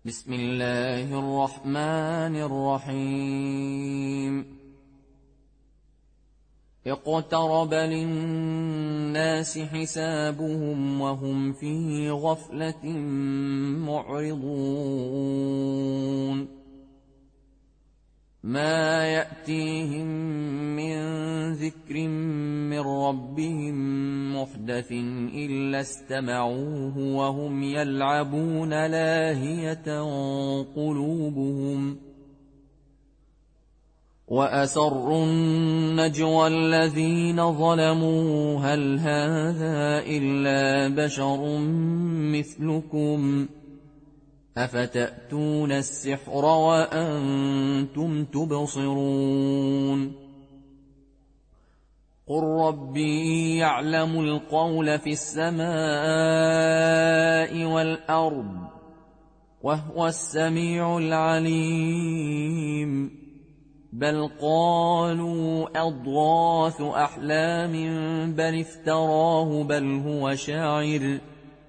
بسم الله الرحمن الرحيم اقترب للناس حسابهم وهم في غفلة معرضون ما يأتيهم من ذكر من ربهم محدث إلا استمعوه وهم يلعبون لاهية قلوبهم وأسروا النجوى الذين ظلموا هل هذا إلا بشر مثلكم أفتأتون السحر وأنتم تبصرون قل ربي يعلم القول في السماء والأرض وهو السميع العليم بل قالوا أضغاث أحلام بل افتراه بل هو شاعر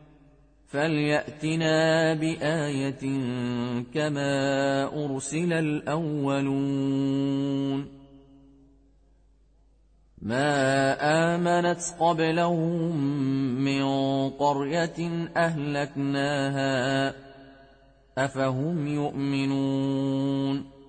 فليأتنا بآية كما أرسل الأولون ما آمنت قبلهم من قرية أهلكناها أفهم يؤمنون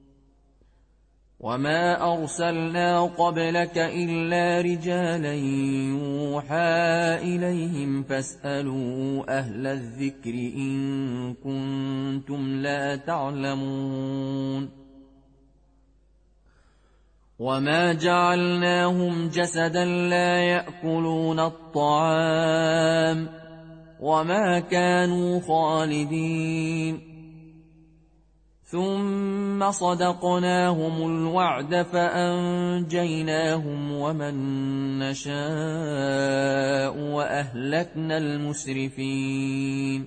وما أرسلنا قبلك إلا رجالا يوحى إليهم فاسألوا أهل الذكر إن كنتم لا تعلمون وما جعلناهم جسدا لا يأكلون الطعام وما كانوا خالدين ثم صدقناهم الوعد فأنجيناهم ومن نشاء وأهلكنا المسرفين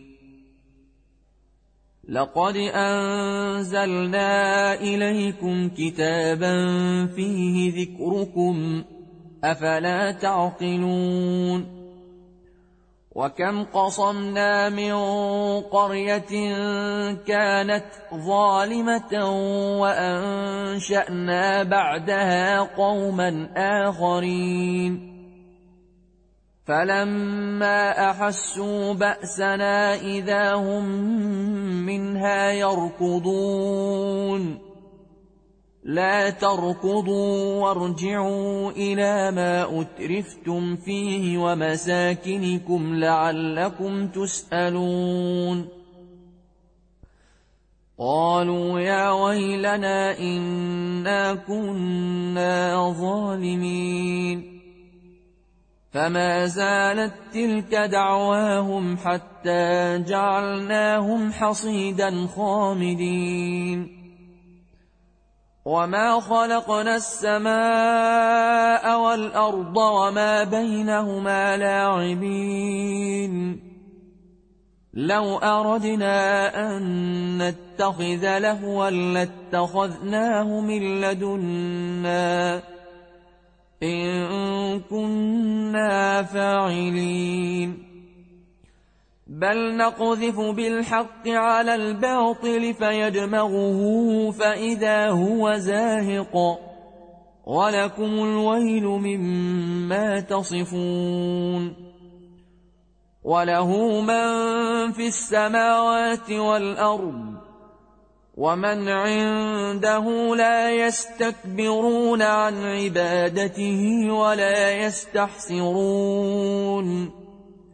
لقد أنزلنا إليكم كتابا فيه ذكركم أفلا تعقلون وكم قصمنا من قرية كانت ظالمة وأنشأنا بعدها قوما آخرين فلما أحسوا بأسنا إذا هم منها يركضون لا تركضوا وارجعوا إلى ما أترفتم فيه ومساكنكم لعلكم تسألون قالوا يا ويلنا إنا كنا ظالمين فما زالت تلك دعواهم حتى جعلناهم حصيدا خامدين وما خلقنا السماء والأرض وما بينهما لاعبين لو أردنا أن نتخذ لهوا لاتخذناه من لدنا إن كنا فاعلين بل نقذف بالحق على الباطل فيدمغه فإذا هو زاهق ولكم الويل مما تصفون وله من في السماوات والأرض ومن عنده لا يستكبرون عن عبادته ولا يستحسرون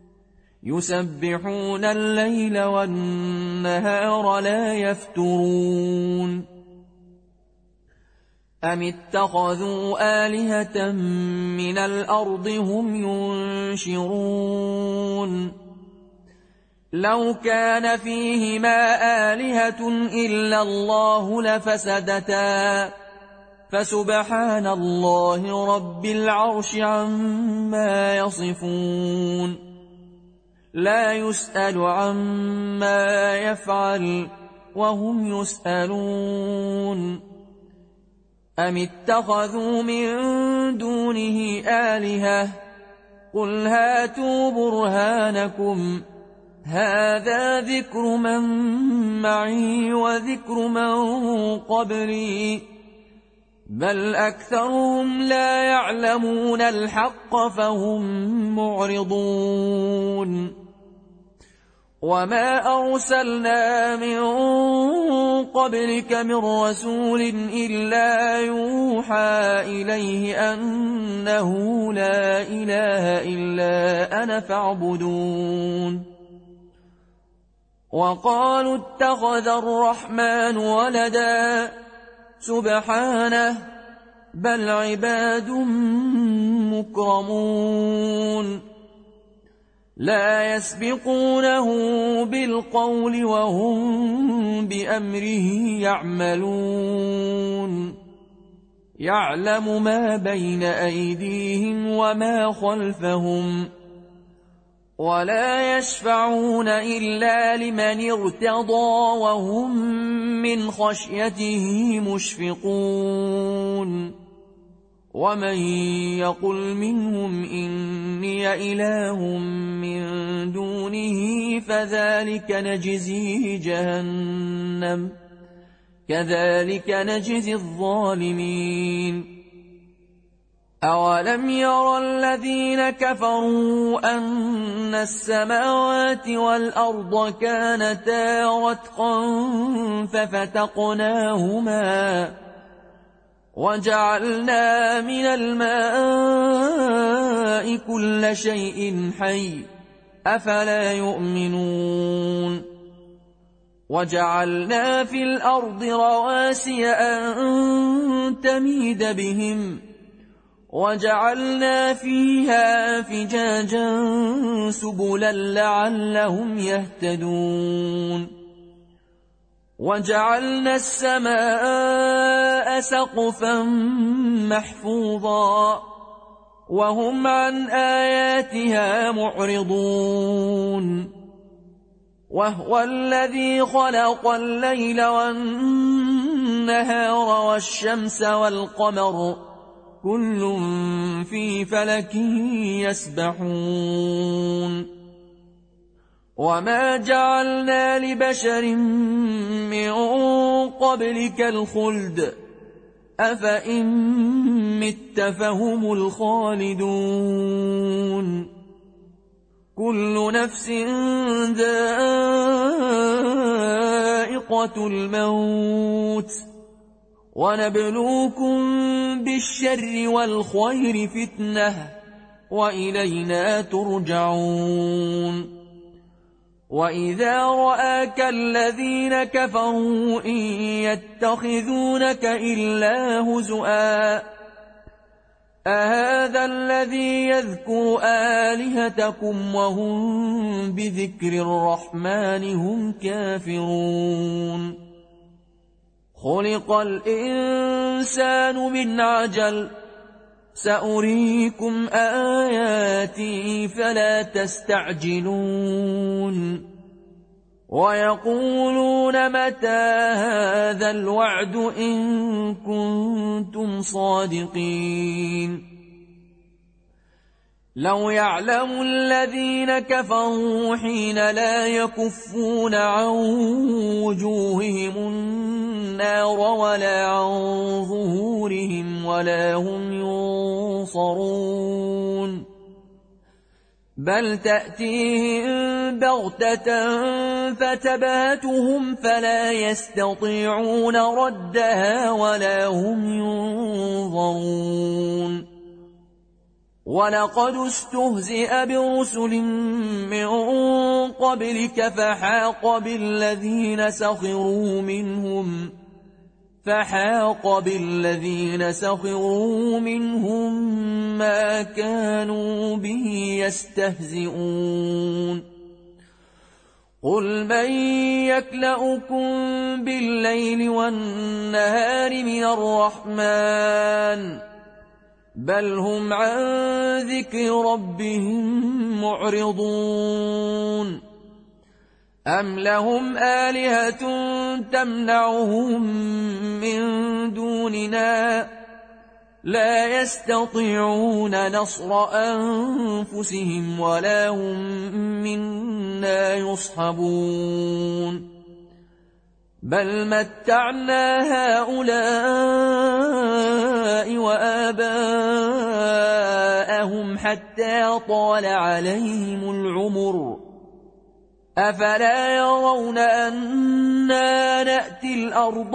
يسبحون الليل والنهار لا يفترون أم اتخذوا آلهة من الأرض هم ينشرون لو كان فيهما آلهة إلا الله لفسدتا فسبحان الله رب العرش عما يصفون لا يسأل عما يفعل وهم يسألون أم اتخذوا من دونه آلهة قل هاتوا برهانكم هذا ذكر من معي وذكر من قبلي بل أكثرهم لا يعلمون الحق فهم معرضون وما أرسلنا من قبلك من رسول إلا يوحى إليه أنه لا إله إلا أنا فاعبدون وقالوا اتخذ الرحمن ولدا سبحانه بل عباد مكرمون لا يسبقونه بالقول وهم بأمره يعملون يعلم ما بين أيديهم وما خلفهم ولا يشفعون إلا لمن ارتضى وهم من خشيته مشفقون ومن يقل منهم إني إله من دونه فذلك نجزيه جهنم كذلك نجزي الظالمين أولم ير الذين كفروا أن السماوات والأرض كانتا رتقا ففتقناهما وجعلنا من الماء كل شيء حي أفلا يؤمنون وجعلنا في الأرض رواسي أن تميد بهم وجعلنا فيها فجاجا سبلا لعلهم يهتدون وجعلنا السماء سقفا محفوظا وهم عن آياتها معرضون وهو الذي خلق الليل والنهار والشمس والقمر كل في فلك يسبحون وما جعلنا لبشر من قبلك الخلد أفإن مت فهم الخالدون كل نفس ذائقة الموت ونبلوكم بالشر والخير فتنة وإلينا ترجعون وإذا رآك الذين كفروا إن يتخذونك إلا هزؤا أهذا الذي يذكر آلهتكم وهم بذكر الرحمن هم كافرون خلق الإنسان من عجل سأريكم آياتي فلا تستعجلون ويقولون متى هذا الوعد إن كنتم صادقين لو يعلم الذين كفروا حين لا يكفون عن وجوههم النار ولا عن ظهورهم ولا هم ينصرون بل تأتيهم بغتة فتبهتهم فلا يستطيعون ردها ولا هم ينظرون ولقد استهزئ برسل من قبلك فحاق بالذين سخروا منهم ما كانوا به يستهزئون قل من يكلؤكم بالليل والنهار من الرحمن بل هم عن ذكر ربهم معرضون أم لهم آلهة تمنعهم من دوننا لا يستطيعون نصر أنفسهم ولا هم منا يصحبون بل متعنا هؤلاء وآباءهم حتى طال عليهم العمر أفلا يرون أنا نأتي الأرض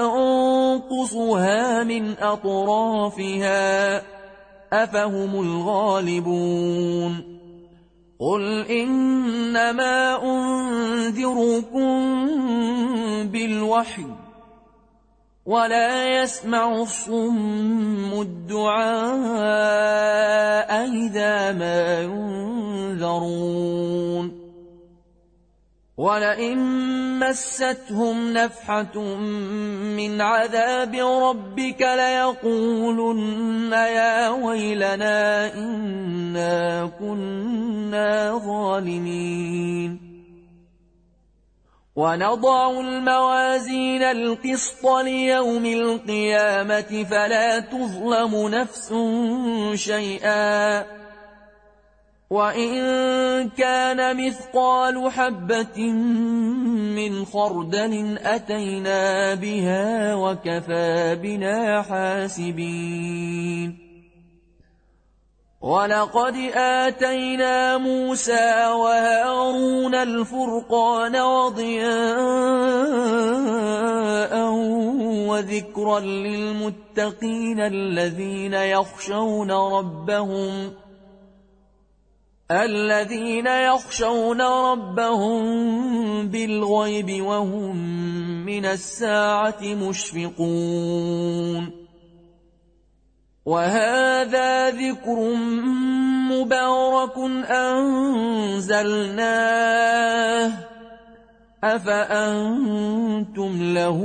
ننقصها من أطرافها أفهم الغالبون قل إنما أنذركم بالوحي ولا يسمع الصم الدعاء إذا ما ينذرون ولئن مستهم نفحة من عذاب ربك ليقولن يا ويلنا إنا كنا ظالمين ونضع الموازين القسط ليوم القيامة فلا تظلم نفس شيئا وإن كان مثقال حبة من خردل أتينا بها وكفى بنا حاسبين ولقد آتينا موسى وهارون الفرقان وضياء وذكرا للمتقين الذين يخشون ربهم بالغيب وهم من الساعة مشفقون وهذا ذكر مبارك أنزلناه أفأنتم له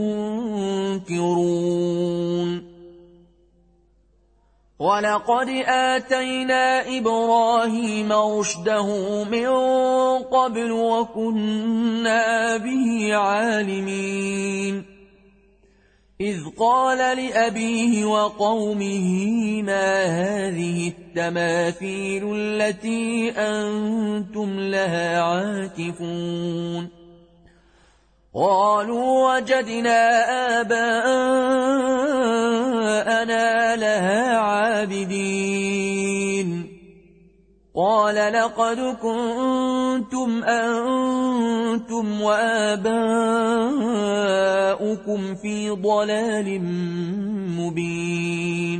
منكرون ولقد آتينا إبراهيم رشده من قبل وكنا به عالمين إذ قال لأبيه وقومه ما هذه التماثيل التي أنتم لها عاكفون قالوا وجدنا آباءنا لها عابدين قال لقد كنتم أنتم وآباؤكم في ضلال مبين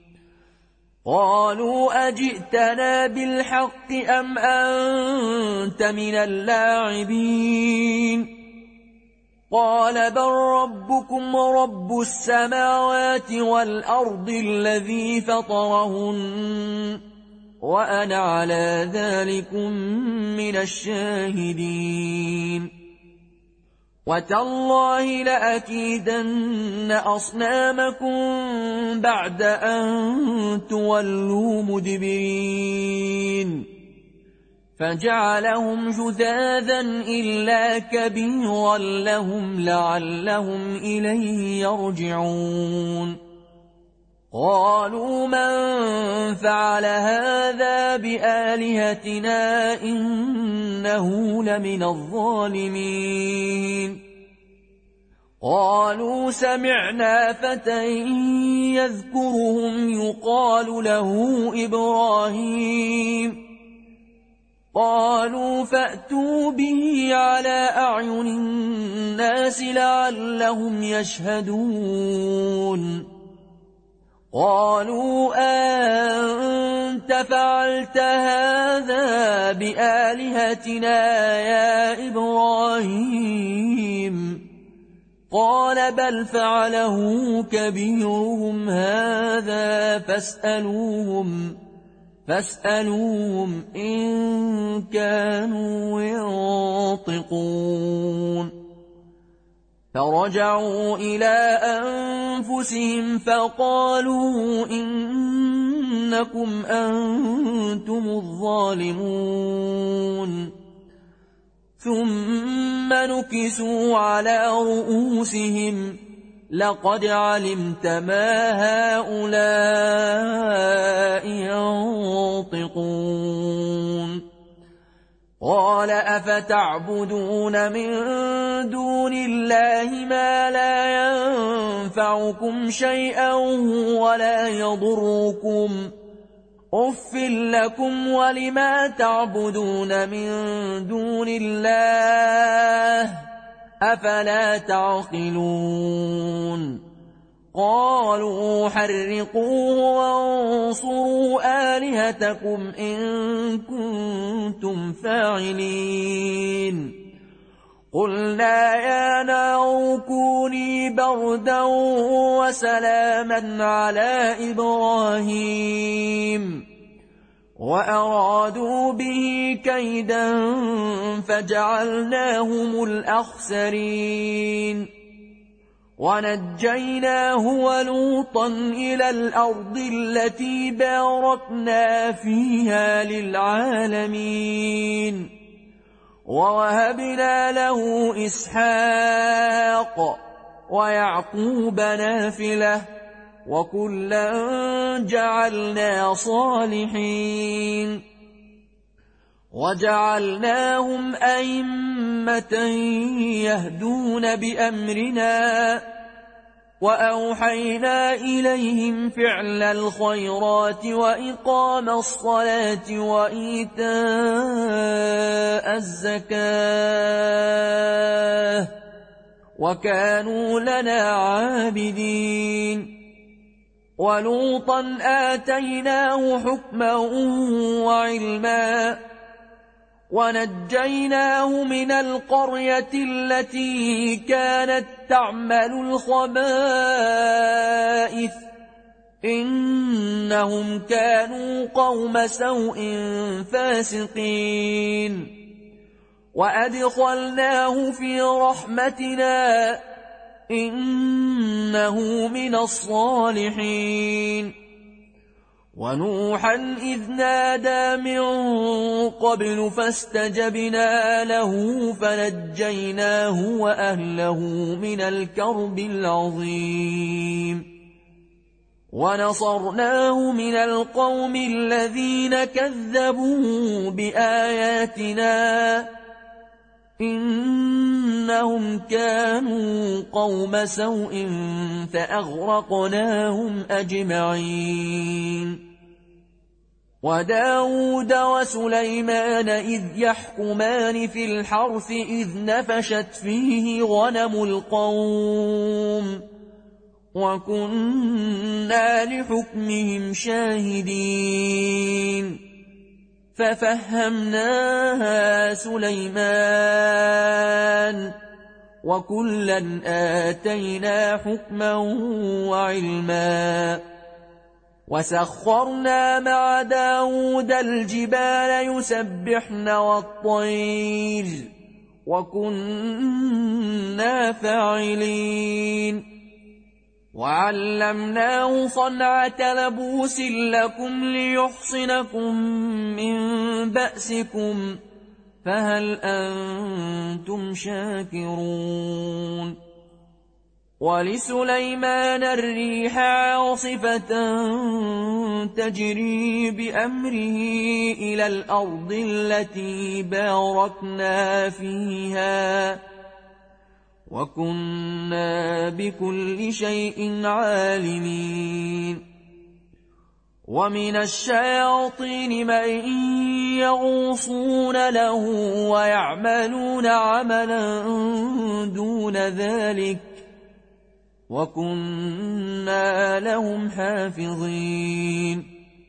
قالوا أجئتنا بالحق أم أنت من اللاعبين قال بل ربكم رب السماوات والأرض الذي فطرهن وأنا على ذلكم من الشاهدين وتالله لأكيدن أصنامكم بعد أن تولوا مدبرين فجعلهم جذاذا إلا كبيرا لهم لعلهم إليه يرجعون قالوا من فعل هذا بآلهتنا إنه لمن الظالمين قالوا سمعنا فتى يذكرهم يقال له إبراهيم قالوا فأتوا به على أعين الناس لعلهم يشهدون قالوا أنت فعلت هذا بآلهتنا يا إبراهيم قال بل فعله كبيرهم هذا فاسألوهم إن كانوا ينطقون فرجعوا إلى أنفسهم فقالوا إنكم أنتم الظالمون ثم نكسوا على رؤوسهم لقد علمت ما هؤلاء ينطقون قال أفتعبدون من دون الله ما لا ينفعكم شيئا ولا يضركم أف لكم ولما تعبدون من دون الله أفلا تعقلون قالوا حرقوه وانصروا آلهتكم إن كنتم فاعلين قلنا يا نار كوني بردا وسلاما على إبراهيم وأرادوا به كيدا فجعلناهم الأخسرين ونجيناه ولوطا إلى الأرض التي باركنا فيها للعالمين ووهبنا له إسحاق ويعقوب نافلة وكلا جعلنا صالحين وجعلناهم أئمة يهدون بأمرنا وأوحينا إليهم فعل الخيرات وإقام الصلاة وإيتاء الزكاة وكانوا لنا عابدين ولوطا آتيناه حكما وعلما ونجيناه من القرية التي كانت تعمل الخبائث إنهم كانوا قوم سوء فاسقين وأدخلناه في رحمتنا إنه من الصالحين ونوحا إذ نادى من قبل فاستجبنا له فنجيناه وأهله من الكرب العظيم ونصرناه من القوم الذين كذبوا بآياتنا إنهم كانوا قوم سوء فأغرقناهم أجمعين وداود وسليمان إذ يحكمان في الحرث إذ نفشت فيه غنم القوم وكنا لحكمهم شاهدين ففهمناها سليمان وكلا آتينا حكما وعلما وسخرنا مع داود الجبال يسبحن والطير وكنا فاعلين وعلمناه صنعة لبوس لكم ليحصنكم من بأسكم فهل أنتم شاكرون ولسليمان الريح عاصفة تجري بأمره إلى الأرض التي باركنا فيها وكنا بكل شيء عالمين ومن الشياطين من يغوصون له ويعملون عملا دون ذلك وكنا لهم حافظين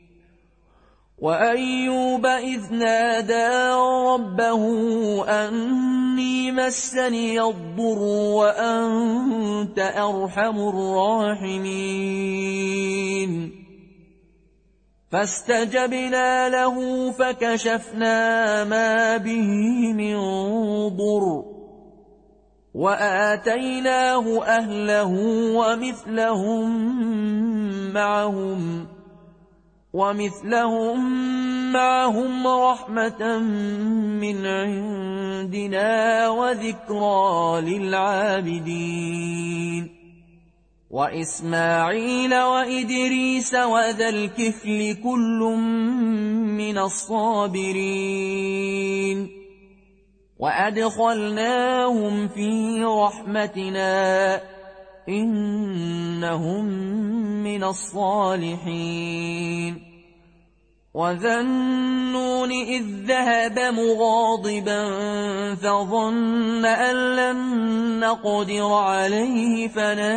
وأيوب إذ نادى ربه أني مسني الضر وأنت أرحم الراحمين فاستجبنا له فكشفنا ما به من ضر وآتيناه أهله ومثلهم معهم رحمة من عندنا وذكرى للعابدين وإسماعيل وإدريس وذا الكفل كل من الصابرين وأدخلناهم في رحمتنا إنهم من الصالحين وذا النون إذ ذهب مغاضبا فظن أن لن نقدر عليه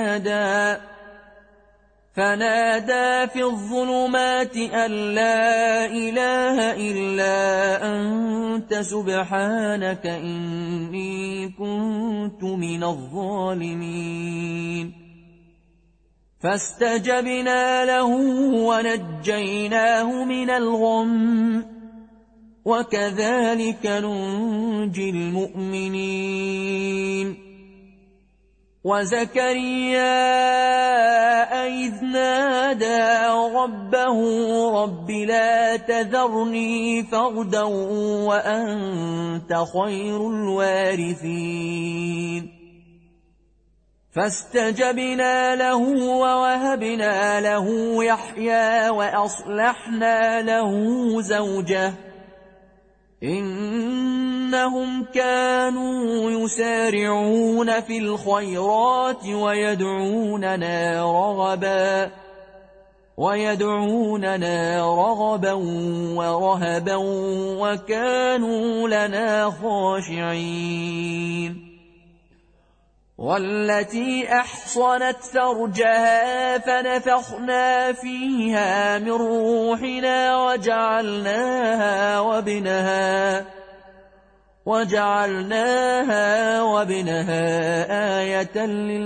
فنادى في الظلمات أن لا إله إلا أنت سبحانك إني كنت من الظالمين فاستجبنا له ونجيناه من الغم وكذلك ننجي المؤمنين وزكريا إذ نادى ربه رب لا تذرني فردا وأنت خير الوارثين فاستجبنا له ووهبنا له يحيى وأصلحنا له زوجه إنهم كانوا يسارعون في الخيرات ويدعوننا رغبا ورهبا وكانوا لنا خاشعين والتي أحصنت فرجها فنفخنا فيها من روحنا وجعلناها وابنها آية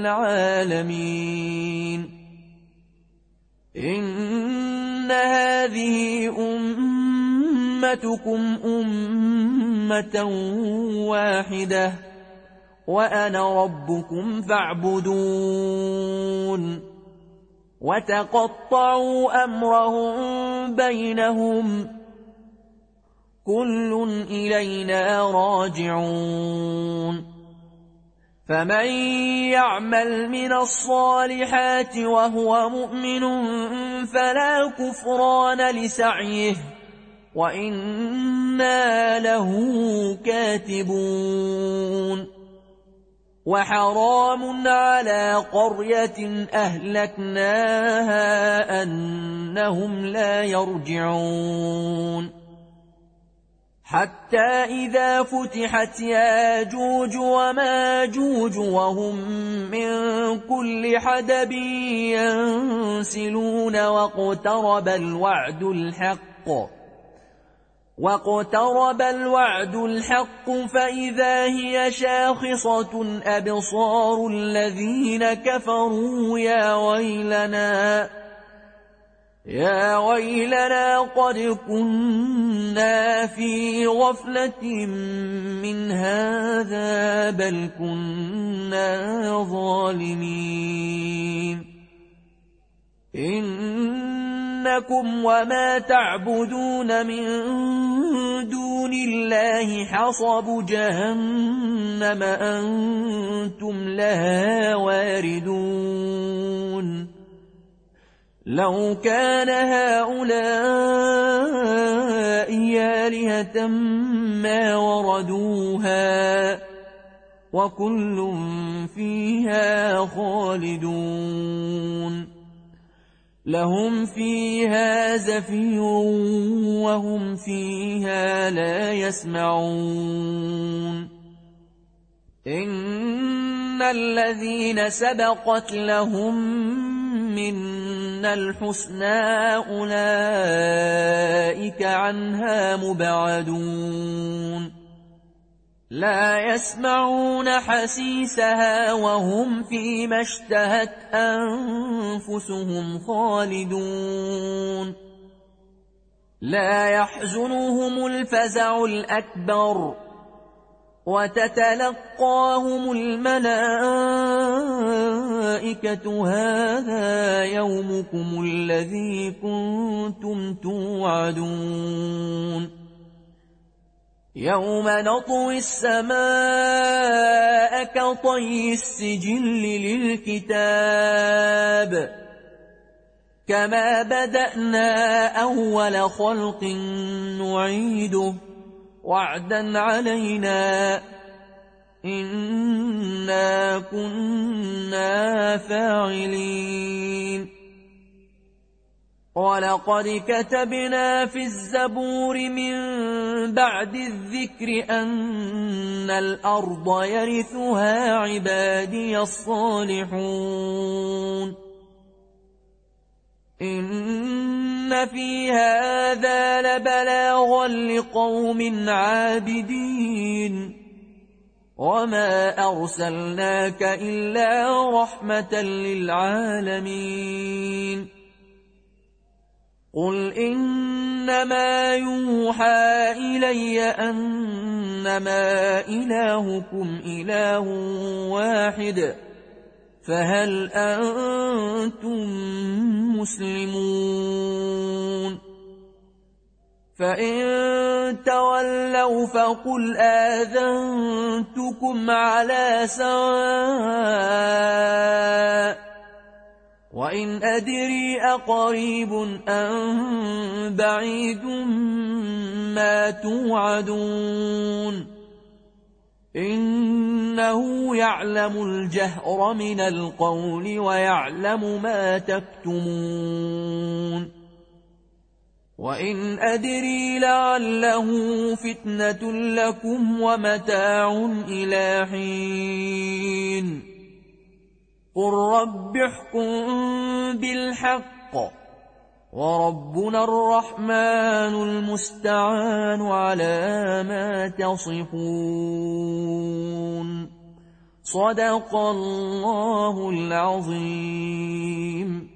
للعالمين إن هذه أمتكم أمة واحدة وأنا ربكم فاعبدون وتقطعوا أمرهم بينهم كل إلينا راجعون فمن يعمل من الصالحات وهو مؤمن فلا كفران لسعيه وإنا له كاتبون وحرام على قرية أهلكناها أنهم لا يرجعون حتى إذا فتحت ياجوج وماجوج وهم من كل حدب ينسلون واقترب الوعد الحق فإذا هي شاخصة أبصار الذين كفروا يا ويلنا قد كنا في غفلة من هذا بل كنا ظالمين إنكم وما تعبدون من دون الله حصب جهنم أنتم لها واردون لو كان هؤلاء آلهة ما وردوها وكل فيها خالدون لهم فيها زفير وهم فيها لا يسمعون إن الذين سبقت لهم منا الحسنى أولئك عنها مبعدون لا يسمعون حسيسها وهم فيما اشتهت أنفسهم خالدون لا يحزنهم الفزع الأكبر وتتلقاهم الملائكة هذا يومكم الذي كنتم توعدون يوم نطوي السماء كطي السجل للكتاب كما بدأنا أول خلق نعيده وعدا علينا إنا كنا فاعلين ولقد كتبنا في الزبور من بعد الذكر أن الأرض يرثها عبادي الصالحون إن في هذا لبلاغا لقوم عابدين وما أرسلناك إلا رحمة للعالمين قل إنما يوحى إلي أنما إلهكم إله واحد فهل أنتم مسلمون فإن تولوا فقل آذنتكم على سواء وإن أدري أقريب أم بعيد ما توعدون إنه يعلم الجهر من القول ويعلم ما تكتمون وإن أدري لعله فتنة لكم ومتاع إلى حين قل رب احكم بالحق وربنا الرحمن المستعان على ما تصفون صدق الله العظيم.